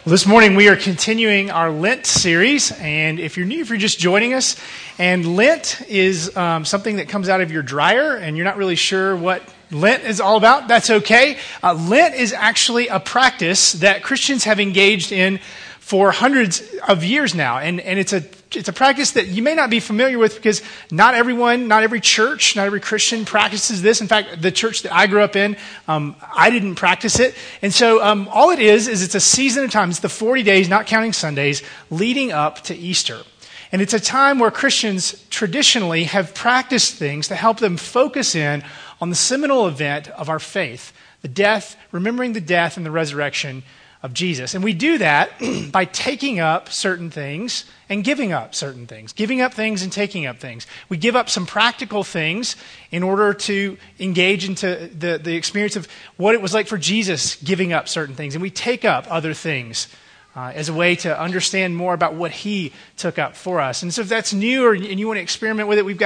Well, this morning we are continuing our Lent series, and if you're new, if you're just joining us, and Lent is something that comes out of your dryer, and you're not really sure what Lent is all about, that's okay. Lent is actually a practice that Christians have engaged in for hundreds of years now, and it's a practice that you may not be familiar with because not every church, not every Christian practices this. In fact, the church that I grew up in, I didn't practice it. And so all it is it's a season of time. It's the 40 days, not counting Sundays, leading up to Easter. And it's a time where Christians traditionally have practiced things to help them focus in on the seminal event of our faith, the death, remembering the death and the resurrection of Jesus. And we do that by taking up certain things and giving up certain things. Giving up things and taking up things. We give up some practical things in order to engage into the experience of what it was like for Jesus giving up certain things. And we take up other things as a way to understand more about what he took up for us. And so if that's new and you want to experiment with it, we've got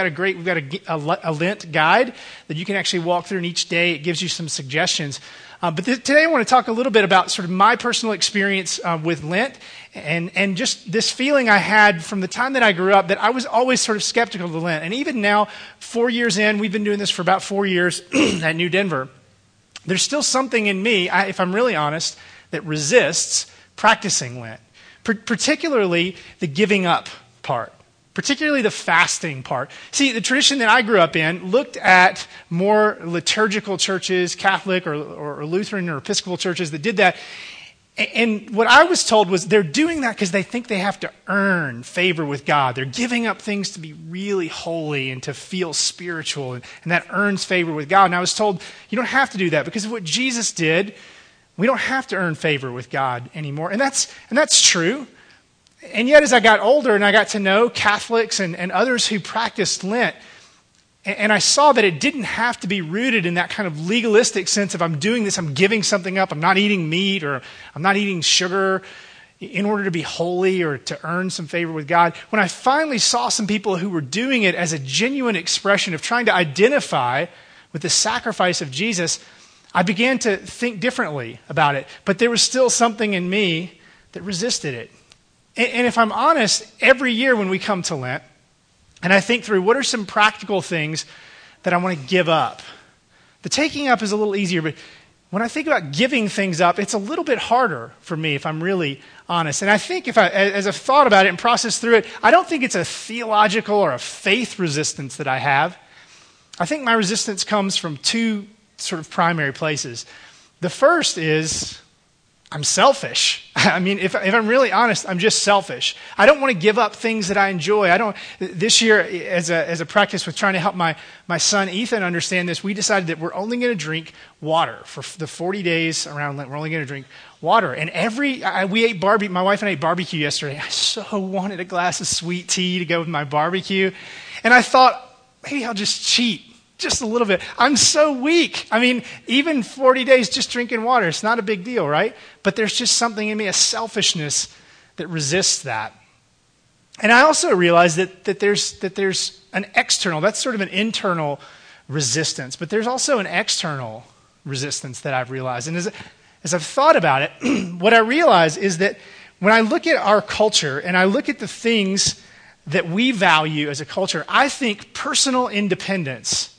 a Lent guide that you can actually walk through, and each day it gives you some suggestions. But today I want to talk a little bit about sort of my personal experience with Lent and just this feeling I had from the time that I grew up that I was always sort of skeptical of Lent. And even now, 4 years in, we've been doing this for about 4 years at New Denver, there's still something in me, if I'm really honest, that resists practicing Lent, particularly the giving up part. Particularly the fasting part. See, the tradition that I grew up in looked at more liturgical churches, Catholic or Lutheran or Episcopal churches that did that. And what I was told was they're doing that because they think they have to earn favor with God. They're giving up things to be really holy and to feel spiritual, and that earns favor with God. And I was told, you don't have to do that because of what Jesus did. We don't have to earn favor with God anymore. And that's true. And yet, as I got older and I got to know Catholics and others who practiced Lent, and I saw that it didn't have to be rooted in that kind of legalistic sense of I'm doing this, I'm giving something up, I'm not eating meat or I'm not eating sugar in order to be holy or to earn some favor with God. When I finally saw some people who were doing it as a genuine expression of trying to identify with the sacrifice of Jesus, I began to think differently about it. But there was still something in me that resisted it. And if I'm honest, every year when we come to Lent, and I think through what are some practical things that I want to give up, the taking up is a little easier, but when I think about giving things up, it's a little bit harder for me, if I'm really honest. And I think as I've thought about it and processed through it, I don't think it's a theological or a faith resistance that I have. I think my resistance comes from two sort of primary places. The first is I'm selfish. I mean, if I'm really honest, I'm just selfish. I don't want to give up things that I enjoy. This year, as a practice with trying to help my son Ethan understand this, we decided that we're only going to drink water for the 40 days around Lent. We're only going to drink water. And we ate barbecue. My wife and I ate barbecue yesterday. I so wanted a glass of sweet tea to go with my barbecue. And I thought, maybe I'll just cheat. Just a little bit. I'm so weak. I mean, even 40 days just drinking water, it's not a big deal, right? But there's just something in me, a selfishness that resists that. And I also realize that there's an external, that's sort of an internal resistance, but there's also an external resistance that I've realized. And as I've thought about it, what I realize is that when I look at our culture and I look at the things that we value as a culture, I think personal independence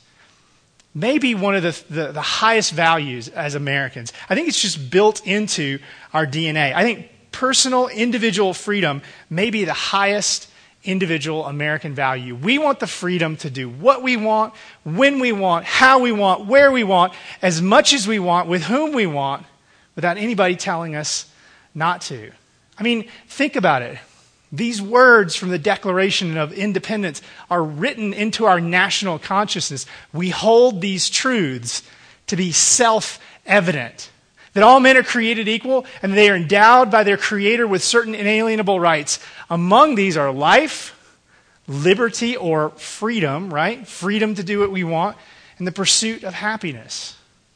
maybe one of the highest values as Americans. I think it's just built into our DNA. I think personal individual freedom may be the highest individual American value. We want the freedom to do what we want, when we want, how we want, where we want, as much as we want, with whom we want, without anybody telling us not to. I mean, think about it. These words from the Declaration of Independence are written into our national consciousness. We hold these truths to be self-evident, that all men are created equal and they are endowed by their Creator with certain inalienable rights. Among these are life, liberty or freedom, right? Freedom to do what we want, and the pursuit of happiness.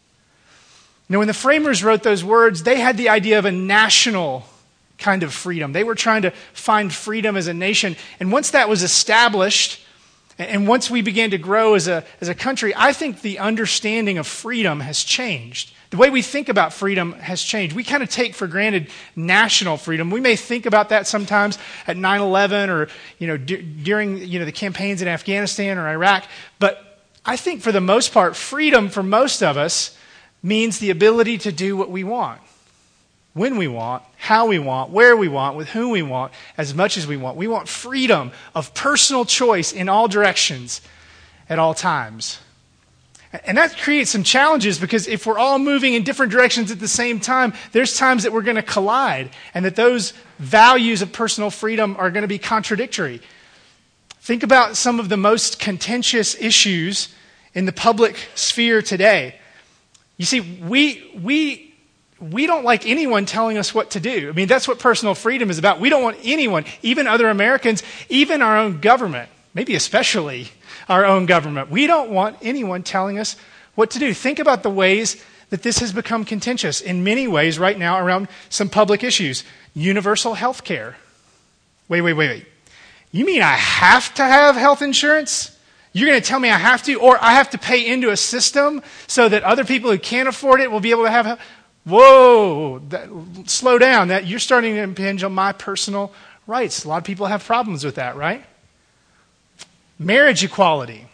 Now, when the framers wrote those words, they had the idea of a national kind of freedom. They were trying to find freedom as a nation. And once that was established, and once we began to grow as a country, I think the understanding of freedom has changed. The way we think about freedom has changed. We kind of take for granted national freedom. We may think about that sometimes at 9/11 or during the campaigns in Afghanistan or Iraq. But I think for the most part, freedom for most of us means the ability to do what we want, when we want, how we want, where we want, with whom we want, as much as we want. We want freedom of personal choice in all directions at all times. And that creates some challenges because if we're all moving in different directions at the same time, there's times that we're going to collide and that those values of personal freedom are going to be contradictory. Think about some of the most contentious issues in the public sphere today. You see, we don't like anyone telling us what to do. I mean, that's what personal freedom is about. We don't want anyone, even other Americans, even our own government, maybe especially our own government. We don't want anyone telling us what to do. Think about the ways that this has become contentious in many ways right now around some public issues. Universal health care. Wait. You mean I have to have health insurance? You're going to tell me I have to, or I have to pay into a system so that other people who can't afford it will be able to have. Whoa, slow down. You're starting to impinge on my personal rights. A lot of people have problems with that, right? Marriage equality.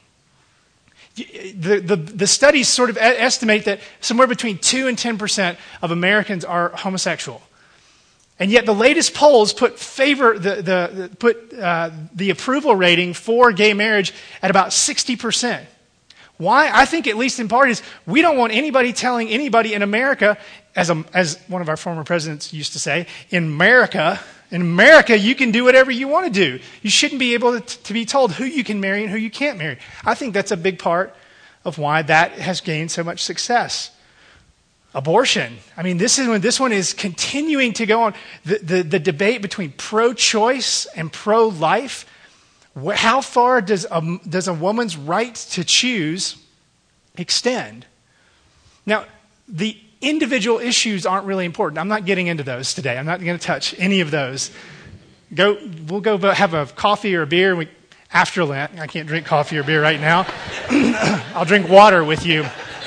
The studies sort of estimate that somewhere between 2 and 10% of Americans are homosexual. And yet the latest polls put the approval rating for gay marriage at about 60%. Why? I think at least in part is we don't want anybody telling anybody in America, as one of our former presidents used to say, in America you can do whatever you want to do. You shouldn't be able to be told who you can marry and who you can't marry. I think that's a big part of why that has gained so much success. Abortion. I mean, this one is continuing to go on. The debate between pro-choice and pro-life. How far does a woman's right to choose extend? Now, the individual issues aren't really important. I'm not getting into those today. I'm not going to touch any of those. We'll go have a coffee or a beer after Lent. I can't drink coffee or beer right now. I'll drink water with you.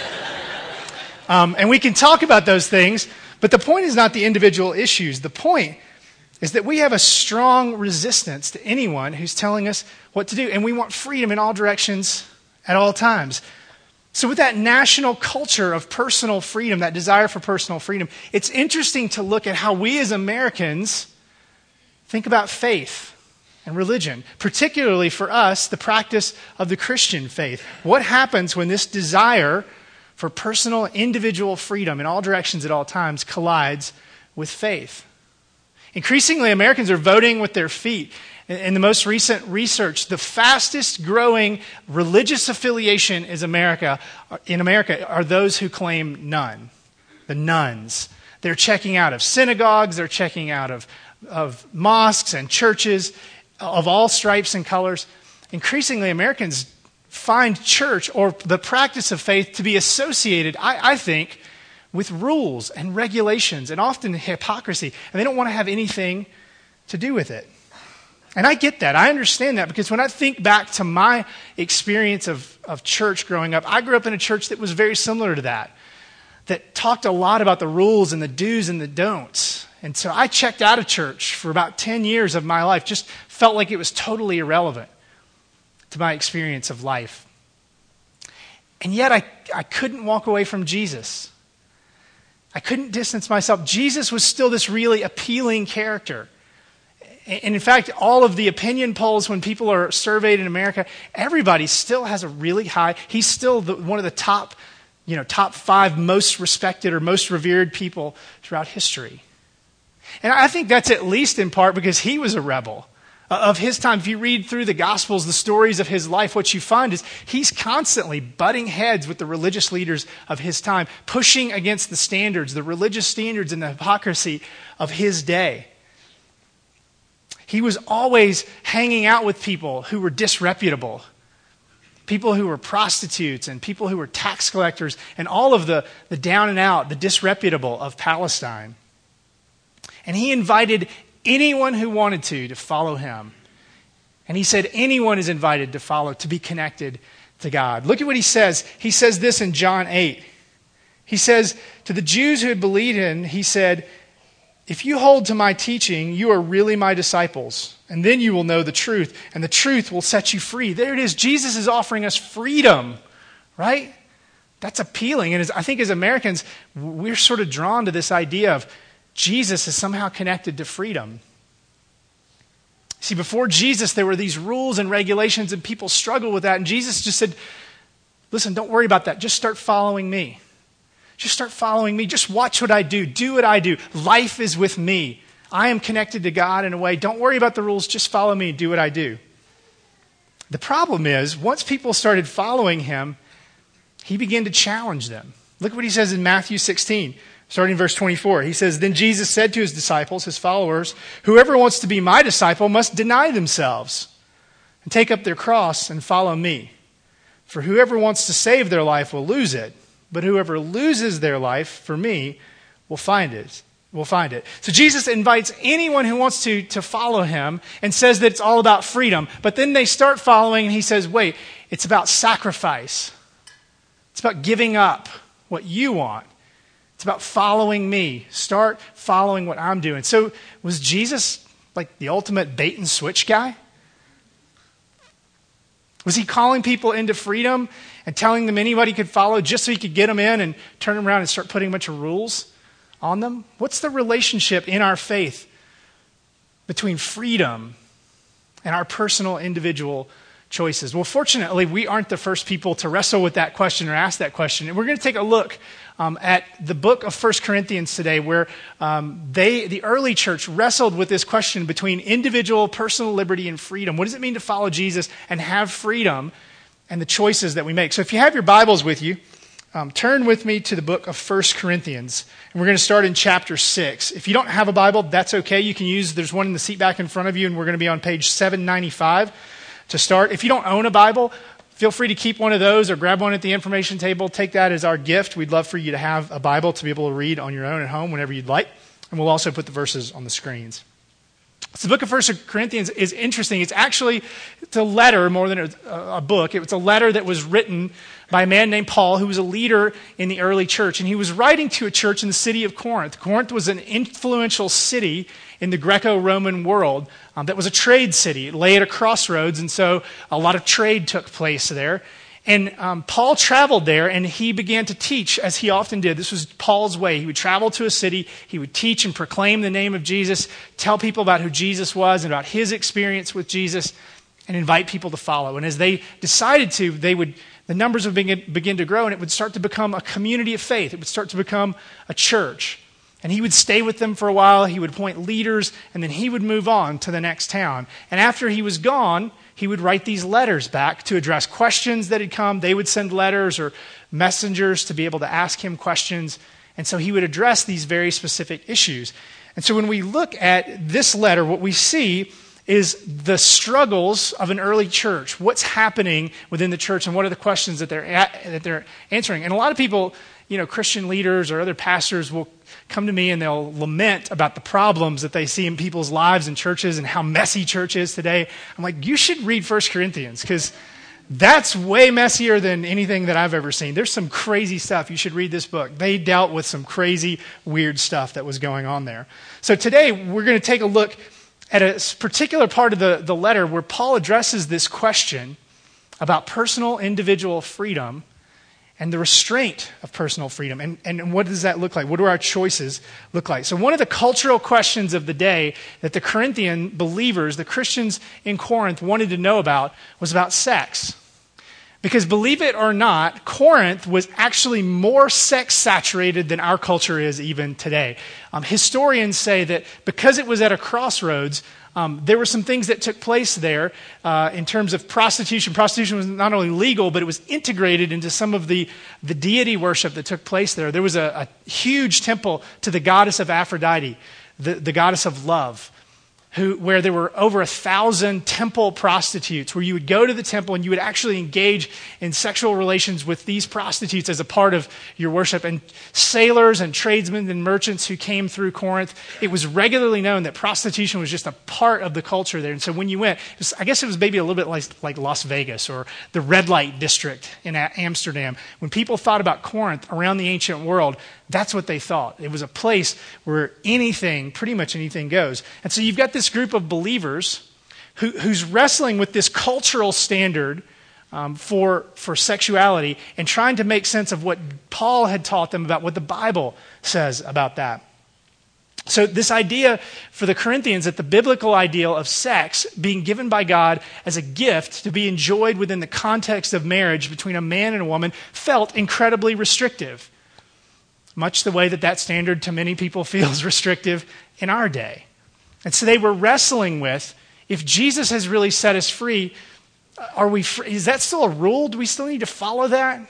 And we can talk about those things, but the point is not the individual issues. The point is that we have a strong resistance to anyone who's telling us what to do, and we want freedom in all directions at all times. So with that national culture of personal freedom, that desire for personal freedom, it's interesting to look at how we as Americans think about faith and religion, particularly for us, the practice of the Christian faith. What happens when this desire for personal, individual freedom in all directions at all times collides with faith? Increasingly, Americans are voting with their feet. In the most recent research, the fastest growing religious affiliation in America are those who claim none. The nones. They're checking out of synagogues, they're checking out of mosques and churches of all stripes and colors. Increasingly, Americans find church or the practice of faith to be associated, I think, with rules and regulations and often hypocrisy. And they don't want to have anything to do with it. And I get that. I understand that because when I think back to my experience of church growing up, I grew up in a church that was very similar to that talked a lot about the rules and the do's and the don'ts. And so I checked out of church for about 10 years of my life, just felt like it was totally irrelevant to my experience of life. And yet I couldn't walk away from Jesus. I couldn't distance myself. Jesus was still this really appealing character. And in fact, all of the opinion polls, when people are surveyed in America, everybody still has a really high, he's still one of the top 5 most respected or most revered people throughout history. And I think that's at least in part because he was a rebel of his time. If you read through the Gospels, the stories of his life, what you find is he's constantly butting heads with the religious leaders of his time, pushing against the standards, the religious standards and the hypocrisy of his day. He was always hanging out with people who were disreputable, people who were prostitutes and people who were tax collectors and all of the down and out, the disreputable of Palestine. And he invited anyone who wanted to follow him. And he said anyone is invited to follow, to be connected to God. Look at what he says. He says this in John 8. He says, to the Jews who had believed in, he said, if you hold to my teaching, you are really my disciples. And then you will know the truth, and the truth will set you free. There it is. Jesus is offering us freedom, right? That's appealing. And I think as Americans, we're sort of drawn to this idea of Jesus is somehow connected to freedom. See, before Jesus, there were these rules and regulations, and people struggle with that. And Jesus just said, listen, don't worry about that. Just start following me. Just start following me. Just watch what I do. Do what I do. Life is with me. I am connected to God in a way. Don't worry about the rules. Just follow me. Do what I do. The problem is, once people started following him, he began to challenge them. Look what he says in Matthew 16, starting in verse 24. He says, then Jesus said to his disciples, his followers, whoever wants to be my disciple must deny themselves and take up their cross and follow me. For whoever wants to save their life will lose it, but whoever loses their life for me will find it. So Jesus invites anyone who wants to follow him and says that it's all about freedom. But then they start following and he says, wait, it's about sacrifice. It's about giving up what you want. It's about following me. Start following what I'm doing. So was Jesus like the ultimate bait and switch guy? Was he calling people into freedom and telling them anybody could follow just so he could get them in and turn them around and start putting a bunch of rules on them? What's the relationship in our faith between freedom and our personal individual choices? Well, fortunately, we aren't the first people to wrestle with that question or ask that question. And we're going to take a look at the book of 1 Corinthians today, where the early church wrestled with this question between individual personal liberty and freedom. What does it mean to follow Jesus and have freedom and the choices that we make? So if you have your Bibles with you, turn with me to the book of 1 Corinthians. And we're going to start in chapter 6. If you don't have a Bible, that's okay. There's one in the seat back in front of you, and we're going to be on page 795 to start. If you don't own a Bible, feel free to keep one of those or grab one at the information table. Take that as our gift. We'd love for you to have a Bible to be able to read on your own at home whenever you'd like. And we'll also put the verses on the screens. So the book of 1 Corinthians is interesting. It's a letter more than a book. It was a letter that was written by a man named Paul, who was a leader in the early church. And he was writing to a church in the city of Corinth. Corinth was an influential city in the Greco-Roman world that was a trade city. It lay at a crossroads, and so a lot of trade took place there. And Paul traveled there, and he began to teach, as he often did. This was Paul's way. He would travel to a city, he would teach and proclaim the name of Jesus, tell people about who Jesus was and about his experience with Jesus, and invite people to follow. And as they decided to, the numbers would begin to grow, and it would start to become a community of faith. It would start to become a church. And he would stay with them for a while, he would appoint leaders, and then he would move on to the next town. And after he was gone, he would write these letters back to address questions that had come. They would send letters or messengers to be able to ask him questions. And so he would address these very specific issues. And so when we look at this letter, what we see is the struggles of an early church. What's happening within the church, and what are the questions that they're answering? And a lot of people, Christian leaders or other pastors will come to me and they'll lament about the problems that they see in people's lives and churches and how messy church is today. I'm like, you should read 1 Corinthians, because that's way messier than anything that I've ever seen. There's some crazy stuff. You should read this book. They dealt with some crazy, weird stuff that was going on there. So today we're going to take a look at a particular part of the letter where Paul addresses this question about personal individual freedom and the restraint of personal freedom. And what does that look like? What do our choices look like? So one of the cultural questions of the day that the Corinthian believers, the Christians in Corinth, wanted to know about was about sex. Because believe it or not, Corinth was actually more sex-saturated than our culture is even today. Historians say that because it was at a crossroads, there were some things that took place there in terms of prostitution. Prostitution was not only legal, but it was integrated into some of the deity worship that took place there. There was a huge temple to the goddess of Aphrodite, the goddess of love. where there were over 1,000 temple prostitutes, where you would go to the temple and you would actually engage in sexual relations with these prostitutes as a part of your worship. And sailors and tradesmen and merchants who came through Corinth, it was regularly known that prostitution was just a part of the culture there. And so when you went, I guess it was maybe a little bit like Las Vegas or the red light district in Amsterdam. When people thought about Corinth around the ancient world, that's what they thought. It was a place where pretty much anything goes. And so you've got this group of believers who's wrestling with this cultural standard for sexuality and trying to make sense of what Paul had taught them about what the Bible says about that. So this idea for the Corinthians that the biblical ideal of sex being given by God as a gift to be enjoyed within the context of marriage between a man and a woman felt incredibly restrictive. Much the way that standard to many people feels restrictive in our day. And so they were wrestling with, if Jesus has really set us free, are we free? Is that still a rule? Do we still need to follow that?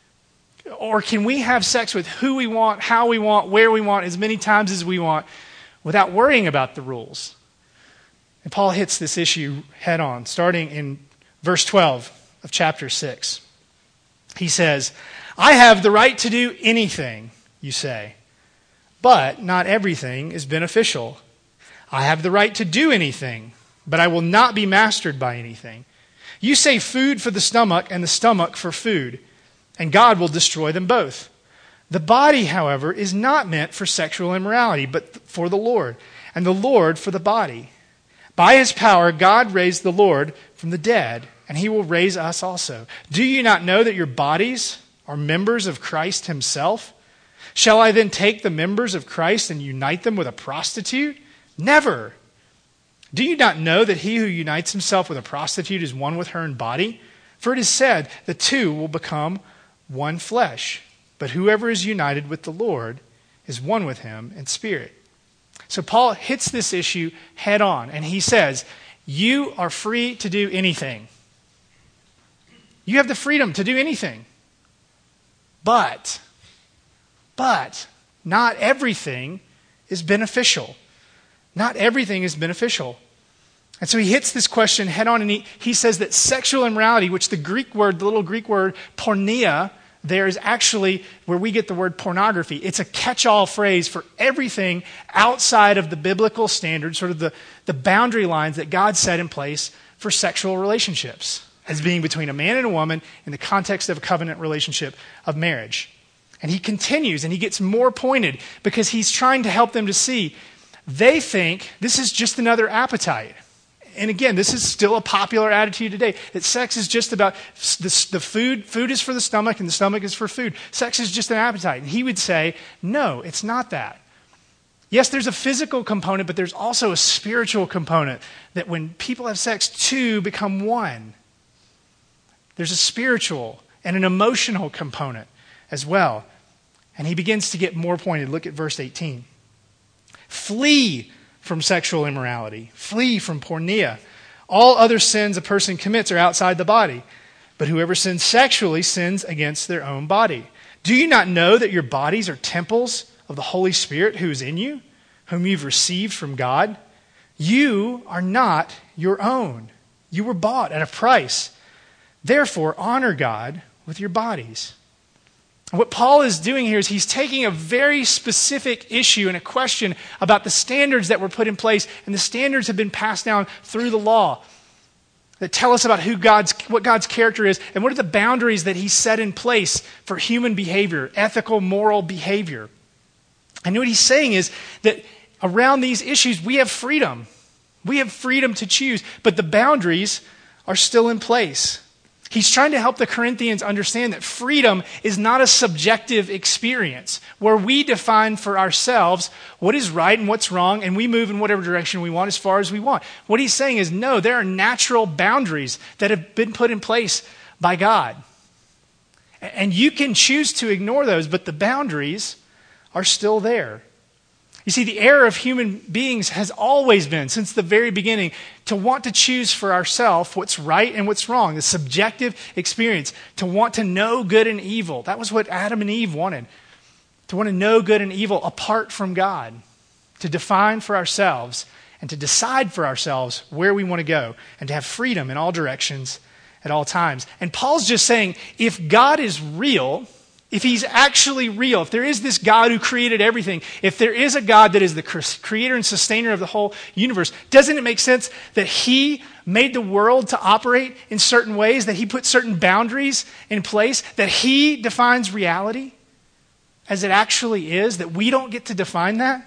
Or can we have sex with who we want, how we want, where we want, as many times as we want, without worrying about the rules? And Paul hits this issue head on, starting in verse 12 of chapter 6. He says, I have the right to do anything, you say, but not everything is beneficial. I have the right to do anything, but I will not be mastered by anything. You say food for the stomach and the stomach for food, and God will destroy them both. The body, however, is not meant for sexual immorality, but for the Lord, and the Lord for the body. By his power, God raised the Lord from the dead, and he will raise us also. Do you not know that your bodies are members of Christ himself? Shall I then take the members of Christ and unite them with a prostitute? Never. Do you not know that he who unites himself with a prostitute is one with her in body? For it is said, the two will become one flesh. But whoever is united with the Lord is one with him in spirit. So Paul hits this issue head on, and he says, you are free to do anything. You have the freedom to do anything. But not everything is beneficial. Not everything is beneficial. And so he hits this question head on, and he says that sexual immorality, which the little Greek word porneia, there is actually where we get the word pornography. It's a catch-all phrase for everything outside of the biblical standard, sort of the boundary lines that God set in place for sexual relationships as being between a man and a woman in the context of a covenant relationship of marriage. And he continues, and he gets more pointed because he's trying to help them to see they think this is just another appetite. And again, this is still a popular attitude today, that sex is just about the food. Food is for the stomach, and the stomach is for food. Sex is just an appetite. And he would say, no, it's not that. Yes, there's a physical component, but there's also a spiritual component, that when people have sex, two become one. There's a spiritual and an emotional component as well. And he begins to get more pointed. Look at verse 18. Flee from sexual immorality. Flee from porneia. All other sins a person commits are outside the body, but whoever sins sexually sins against their own body. Do you not know that your bodies are temples of the Holy Spirit who is in you, whom you've received from God? You are not your own. You were bought at a price. Therefore, honor God with your bodies. And what Paul is doing here is he's taking a very specific issue and a question about the standards that were put in place, and the standards have been passed down through the law that tell us about what God's character is and what are the boundaries that he set in place for human behavior, ethical, moral behavior. And what he's saying is that around these issues, we have freedom. We have freedom to choose, but the boundaries are still in place. He's trying to help the Corinthians understand that freedom is not a subjective experience where we define for ourselves what is right and what's wrong, and we move in whatever direction we want as far as we want. What he's saying is, no, there are natural boundaries that have been put in place by God. And you can choose to ignore those, but the boundaries are still there. You see, the error of human beings has always been, since the very beginning, to want to choose for ourselves what's right and what's wrong, the subjective experience, to want to know good and evil. That was what Adam and Eve wanted, to want to know good and evil apart from God, to define for ourselves and to decide for ourselves where we want to go and to have freedom in all directions at all times. And Paul's just saying, if God is real, if he's actually real, if there is this God who created everything, if there is a God that is the creator and sustainer of the whole universe, doesn't it make sense that he made the world to operate in certain ways, that he put certain boundaries in place, that he defines reality as it actually is, that we don't get to define that?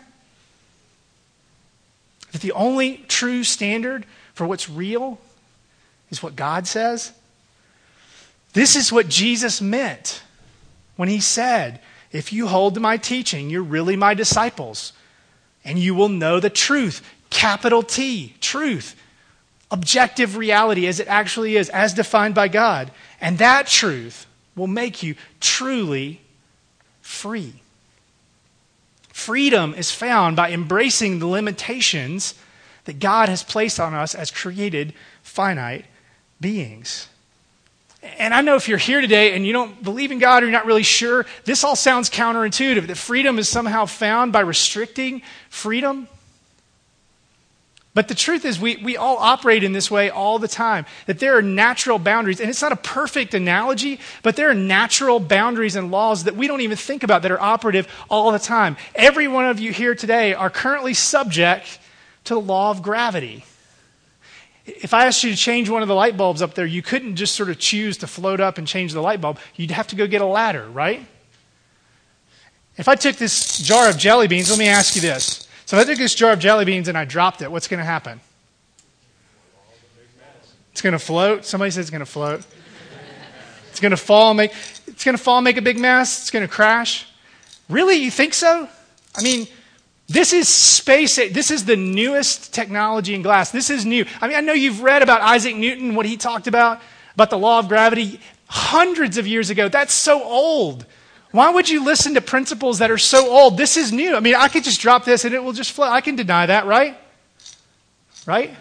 That the only true standard for what's real is what God says? This is what Jesus meant when he said, if you hold to my teaching, you're really my disciples, and you will know the truth, capital T, truth, objective reality as it actually is, as defined by God. And that truth will make you truly free. Freedom is found by embracing the limitations that God has placed on us as created, finite beings. And I know if you're here today and you don't believe in God or you're not really sure, this all sounds counterintuitive, that freedom is somehow found by restricting freedom. But the truth is we all operate in this way all the time, that there are natural boundaries. And it's not a perfect analogy, but there are natural boundaries and laws that we don't even think about that are operative all the time. Every one of you here today are currently subject to the law of gravity. If I asked you to change one of the light bulbs up there, you couldn't just sort of choose to float up and change the light bulb. You'd have to go get a ladder, right? If I took this jar of jelly beans, let me ask you this. So if I took this jar of jelly beans and I dropped it, what's going to happen? It's going to float. Somebody said it's going to float. It's going to fall, make a big mess. It's going to crash. Really? You think so? I mean, this is space. This is the newest technology in glass. This is new. I mean, I know you've read about Isaac Newton, what he talked about the law of gravity hundreds of years ago. That's so old. Why would you listen to principles that are so old? This is new. I mean, I could just drop this and it will just float. I can deny that, right? Right?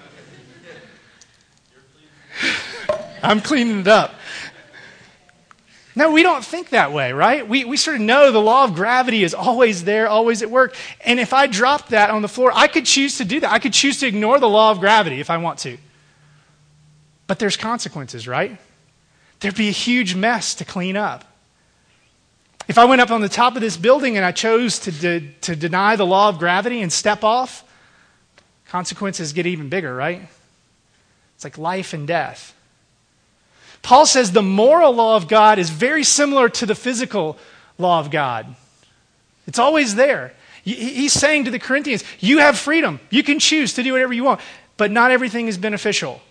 I'm cleaning it up. No, we don't think that way, right? We sort of know the law of gravity is always there, always at work. And if I dropped that on the floor, I could choose to do that. I could choose to ignore the law of gravity if I want to. But there's consequences, right? There'd be a huge mess to clean up. If I went up on the top of this building and I chose to deny the law of gravity and step off, consequences get even bigger, right? It's like life and death. Paul says the moral law of God is very similar to the physical law of God. It's always there. He's saying to the Corinthians, you have freedom. You can choose to do whatever you want, but not everything is beneficial.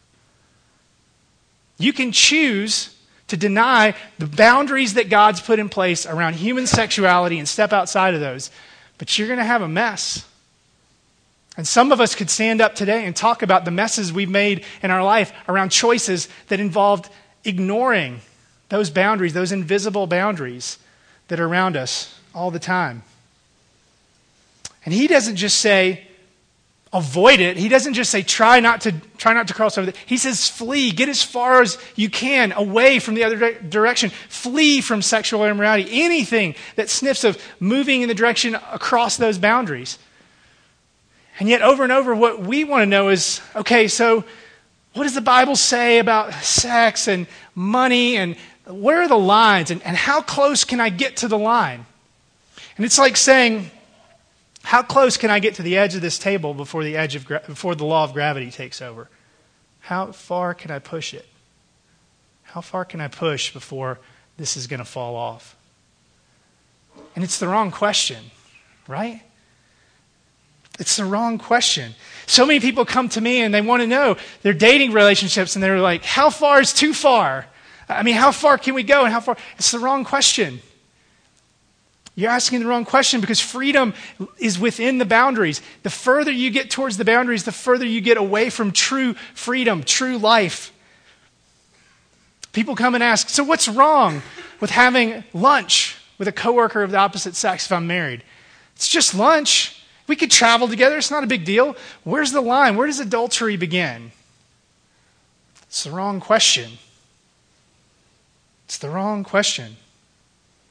You can choose to deny the boundaries that God's put in place around human sexuality and step outside of those. But you're going to have a mess. And some of us could stand up today and talk about the messes we've made in our life around choices that involved ignoring those boundaries, those invisible boundaries that are around us all the time. And he doesn't just say, avoid it. He doesn't just say, try not to cross over. He says, flee. Get as far as you can away from the other direction. Flee from sexual immorality. Anything that sniffs of moving in the direction across those boundaries. And yet over and over, what we want to know is, okay, so what does the Bible say about sex and money, and where are the lines, and how close can I get to the line? And it's like saying, how close can I get to the edge of this table before the law of gravity takes over? How far can I push it? How far can I push before this is going to fall off? And it's the wrong question, right? It's the wrong question. So many people come to me and they want to know their dating relationships, and they're like, how far is too far? I mean, how far can we go and how far? It's the wrong question. You're asking the wrong question, because freedom is within the boundaries. The further you get towards the boundaries, the further you get away from true freedom, true life. People come and ask, so what's wrong with having lunch with a coworker of the opposite sex if I'm married? It's just lunch. We could travel together. It's not a big deal. Where's the line? Where does adultery begin? It's the wrong question. It's the wrong question.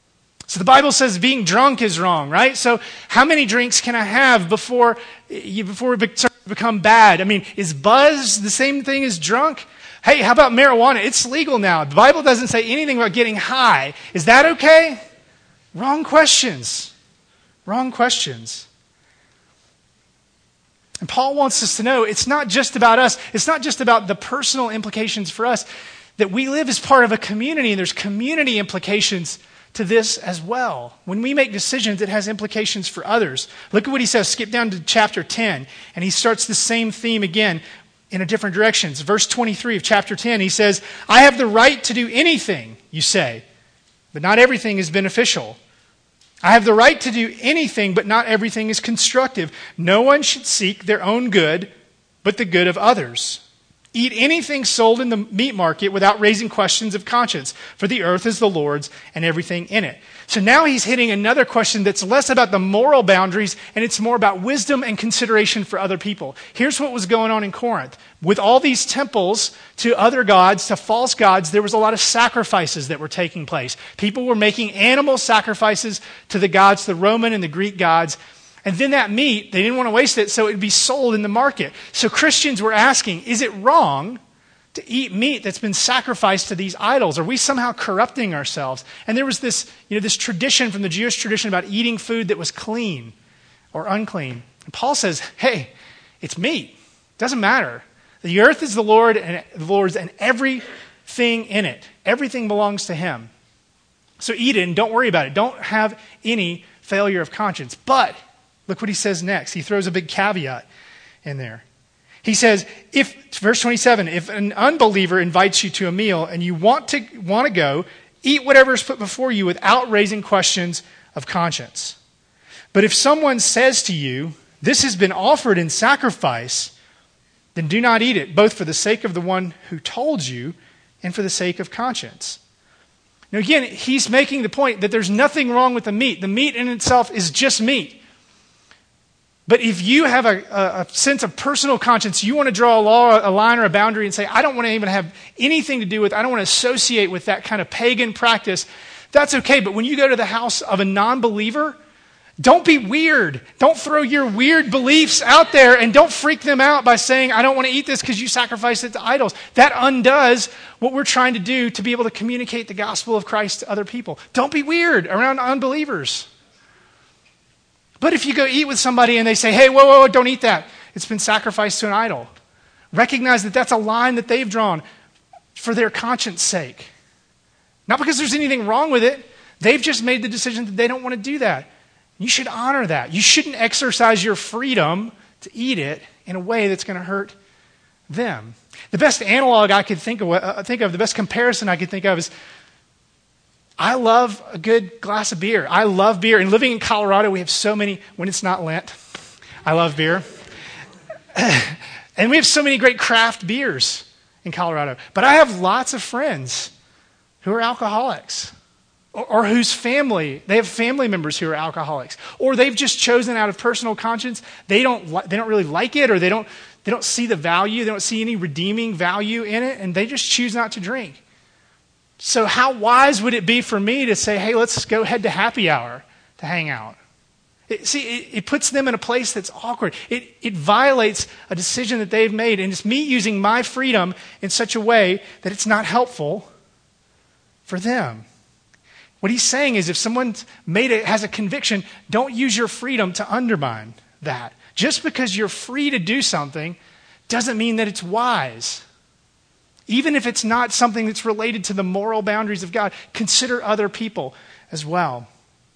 So the Bible says being drunk is wrong, right? So how many drinks can I have before it starts to become bad? I mean, is buzz the same thing as drunk? Hey, how about marijuana? It's legal now. The Bible doesn't say anything about getting high. Is that okay? Wrong questions. Wrong questions. And Paul wants us to know it's not just about us. It's not just about the personal implications for us. That we live as part of a community, and there's community implications to this as well. When we make decisions, it has implications for others. Look at what he says. Skip down to chapter 10, and he starts the same theme again in a different direction. Verse 23 of chapter 10, he says, I have the right to do anything, you say, but not everything is beneficial. I have the right to do anything, but not everything is constructive. No one should seek their own good, but the good of others. Eat anything sold in the meat market without raising questions of conscience, for the earth is the Lord's and everything in it. So now he's hitting another question that's less about the moral boundaries, and it's more about wisdom and consideration for other people. Here's what was going on in Corinth. With all these temples to other gods, to false gods, there was a lot of sacrifices that were taking place. People were making animal sacrifices to the gods, the Roman and the Greek gods. And then that meat, they didn't want to waste it, so it would be sold in the market. So Christians were asking, is it wrong to eat meat that's been sacrificed to these idols? Are we somehow corrupting ourselves? And there was this tradition from the Jewish tradition about eating food that was clean or unclean. And Paul says, hey, it's meat. It doesn't matter. The earth is the Lord's and everything in it. Everything belongs to him. So eat it and don't worry about it. Don't have any failure of conscience. But look what he says next. He throws a big caveat in there. He says, verse 27, if an unbeliever invites you to a meal and you want to go, eat whatever is put before you without raising questions of conscience. But if someone says to you, this has been offered in sacrifice, then do not eat it, both for the sake of the one who told you and for the sake of conscience. Now again, he's making the point that there's nothing wrong with the meat. The meat in itself is just meat. But if you have a sense of personal conscience, you want to draw a line or a boundary and say, I don't want to even have anything to do with, I don't want to associate with that kind of pagan practice, that's okay. But when you go to the house of a non-believer, don't be weird. Don't throw your weird beliefs out there and don't freak them out by saying, I don't want to eat this because you sacrificed it to idols. That undoes what we're trying to do to be able to communicate the gospel of Christ to other people. Don't be weird around unbelievers. But if you go eat with somebody and they say, hey, whoa, don't eat that. It's been sacrificed to an idol. Recognize that that's a line that they've drawn for their conscience sake. Not because there's anything wrong with it. They've just made the decision that they don't want to do that. You should honor that. You shouldn't exercise your freedom to eat it in a way that's going to hurt them. The best analog I could think of, the best comparison I could think of is, I love a good glass of beer. I love beer. And living in Colorado, we have so many, when it's not Lent, I love beer. And we have so many great craft beers in Colorado. But I have lots of friends who are alcoholics or whose family, they have family members who are alcoholics. Or they've just chosen out of personal conscience, they don't really like it, or they don't see the value, they don't see any redeeming value in it, and they just choose not to drink. So how wise would it be for me to say, hey, let's go head to happy hour to hang out? It puts them in a place that's awkward. It violates a decision that they've made, and it's me using my freedom in such a way that it's not helpful for them. What he's saying is if someone has a conviction, don't use your freedom to undermine that. Just because you're free to do something doesn't mean that it's wise. Even if it's not something that's related to the moral boundaries of God, consider other people as well.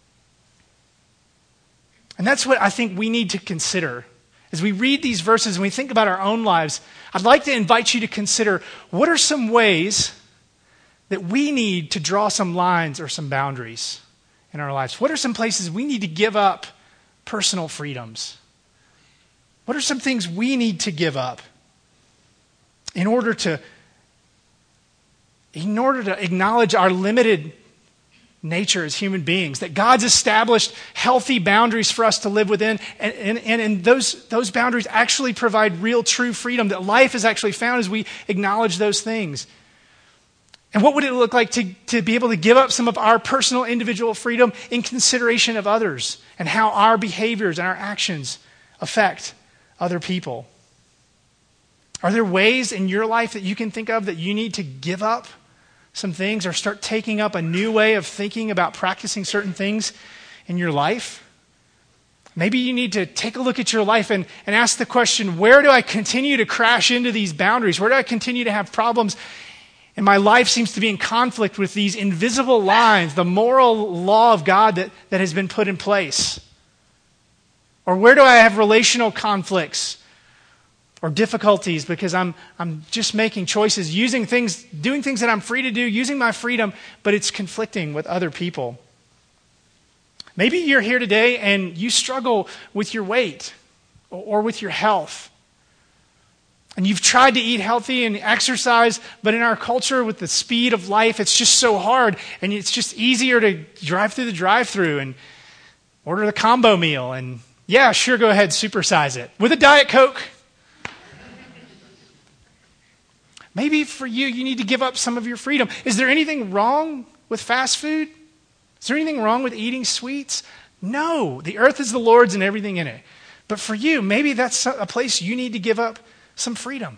And that's what I think we need to consider. As we read these verses and we think about our own lives, I'd like to invite you to consider what are some ways that we need to draw some lines or some boundaries in our lives. What are some places we need to give up personal freedoms? What are some things we need to give up in order to acknowledge our limited nature as human beings, that God's established healthy boundaries for us to live within, and those boundaries actually provide real, true freedom, that life is actually found as we acknowledge those things. And what would it look like to be able to give up some of our personal individual freedom in consideration of others and how our behaviors and our actions affect other people? Are there ways in your life that you can think of that you need to give up some things or start taking up a new way of thinking about practicing certain things in your life? Maybe you need to take a look at your life and ask the question, where do I continue to crash into these boundaries? Where do I continue to have problems? And my life seems to be in conflict with these invisible lines, the moral law of God that has been put in place. Or where do I have relational conflicts or difficulties because I'm just making choices, doing things that I'm free to do, using my freedom, but it's conflicting with other people. Maybe you're here today and you struggle with your weight or with your health. And you've tried to eat healthy and exercise, but in our culture with the speed of life, it's just so hard. And it's just easier to drive through the drive-thru and order the combo meal. And yeah, sure, go ahead, supersize it with a Diet Coke. Maybe for you, you need to give up some of your freedom. Is there anything wrong with fast food? Is there anything wrong with eating sweets? No, the earth is the Lord's and everything in it. But for you, maybe that's a place you need to give up some freedom.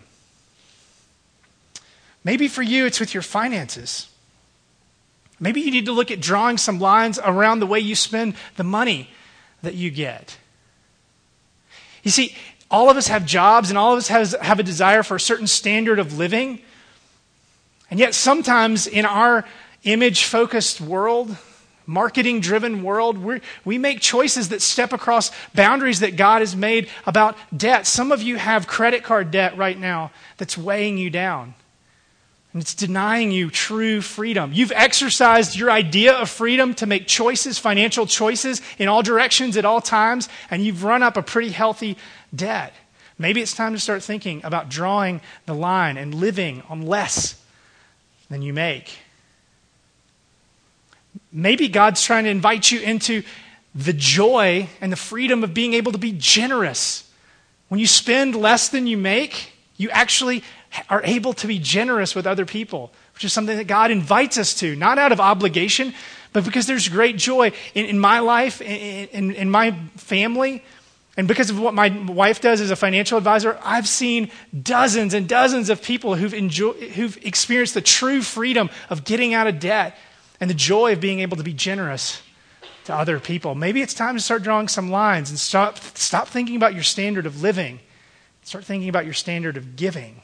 Maybe for you, it's with your finances. Maybe you need to look at drawing some lines around the way you spend the money that you get. You see, all of us have jobs and all of us have a desire for a certain standard of living. And yet sometimes in our image-focused world, marketing-driven world, we make choices that step across boundaries that God has made about debt. Some of you have credit card debt right now that's weighing you down. And it's denying you true freedom. You've exercised your idea of freedom to make choices, financial choices in all directions at all times, and you've run up a pretty healthy debt. Maybe it's time to start thinking about drawing the line and living on less than you make. Maybe God's trying to invite you into the joy and the freedom of being able to be generous. When you spend less than you make, you actually are able to be generous with other people, which is something that God invites us to, not out of obligation, but because there's great joy in my life, in my family. And because of what my wife does as a financial advisor, I've seen dozens and dozens of people who've experienced the true freedom of getting out of debt and the joy of being able to be generous to other people. Maybe it's time to start drawing some lines and stop thinking about your standard of living. Start thinking about your standard of giving.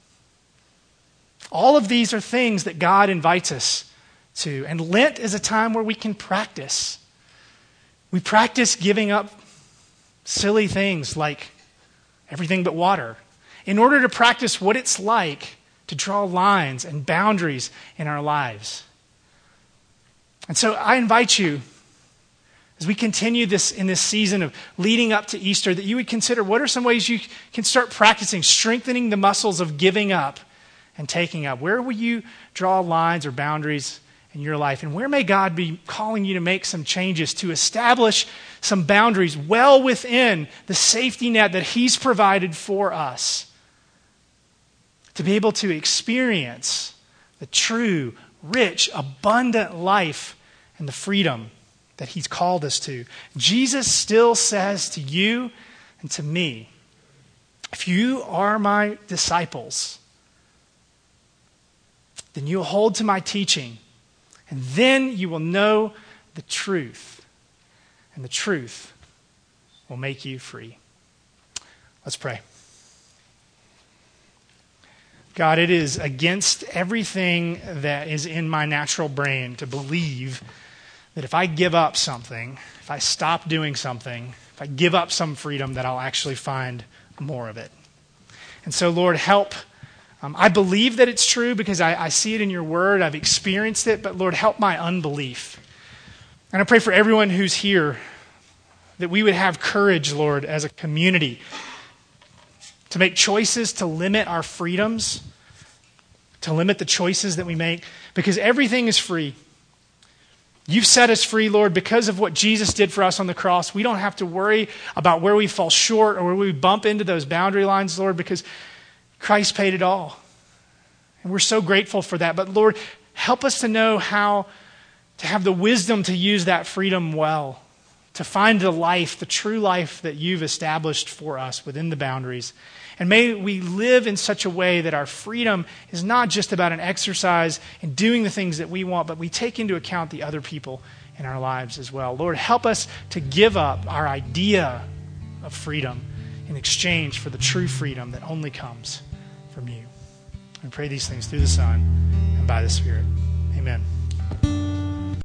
All of these are things that God invites us to. And Lent is a time where we can practice. We practice giving up silly things like everything but water in order to practice what it's like to draw lines and boundaries in our lives. And so I invite you, as we continue this in this season of leading up to Easter, that you would consider what are some ways you can start practicing, strengthening the muscles of giving up and taking up. Where will you draw lines or boundaries in your life? And where may God be calling you to make some changes, to establish some boundaries well within the safety net that He's provided for us, to be able to experience the true, rich, abundant life and the freedom that He's called us to. Jesus still says to you and to me, if you are my disciples, then you'll hold to my teaching, and then you will know the truth, and the truth will make you free. Let's pray. God, it is against everything that is in my natural brain to believe that if I give up something, if I stop doing something, if I give up some freedom, that I'll actually find more of it. And so, Lord, help. I believe that it's true because I see it in your word. I've experienced it, but Lord, help my unbelief. And I pray for everyone who's here that we would have courage, Lord, as a community to make choices to limit our freedoms, to limit the choices that we make, because everything is free. You've set us free, Lord, because of what Jesus did for us on the cross. We don't have to worry about where we fall short or where we bump into those boundary lines, Lord, because Christ paid it all. And we're so grateful for that. But Lord, Help us to know how to have the wisdom to use that freedom well, to find the life, the true life that you've established for us within the boundaries. And may we live in such a way that our freedom is not just about an exercise in doing the things that we want, but we take into account the other people in our lives as well. Lord, help us to give up our idea of freedom in exchange for the true freedom that only comes from you. We pray these things through the Son and by the Spirit. Amen.